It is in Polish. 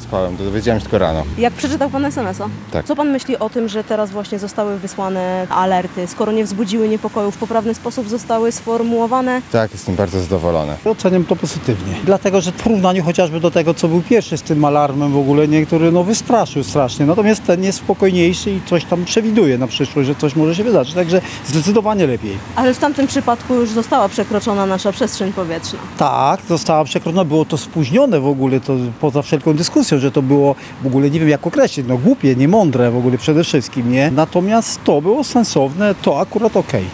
spałem, to dowiedziałem się tylko rano. Jak przeczytał Pan SMS-a? Tak. Co Pan myśli o tym, że teraz właśnie zostały wysłane alerty, skoro nie wzbudziły niepokoju, w poprawny sposób zostały sformułowane? Tak, jestem bardzo zadowolony. Oceniam to pozytywnie, dlatego że w porównaniu chociażby do tego, co był pierwszy z tym alarmem w ogóle, niektóry wystraszył strasznie, natomiast ten jest spokojniejszy i coś tam przewiduje na przyszłość, że coś może się wydarzyć, także zdecydowanie lepiej. Ale w tamtym przypadku już została przekroczona nasza przestrzeń powietrzna. Tak, została przekroczona, było to spóźnione w ogóle, to poza wszelką dyskusją, że to było w ogóle, nie wiem jak określić, głupie, niemądre w ogóle przede wszystkim, nie? Natomiast to było sensowne, to akurat okej.